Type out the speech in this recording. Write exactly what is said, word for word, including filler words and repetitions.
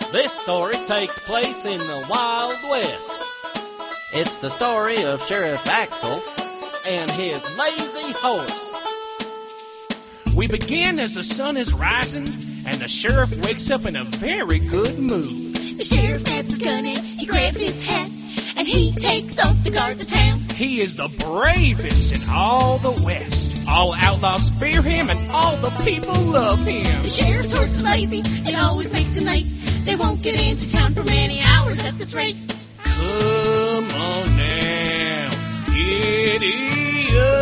This story takes place in the Wild West. It's the story of Sheriff Axel and his lazy horse. We begin as the sun is rising, and the sheriff wakes up in a very good mood. The sheriff grabs his gun and he grabs his hat, and he takes off to guard the town. He is the bravest in all the West. All outlaws fear him, and all the people love him. The sheriff's horse is lazy, it always makes him late. They won't get into town for many hours at this rate. Come on now, giddy up.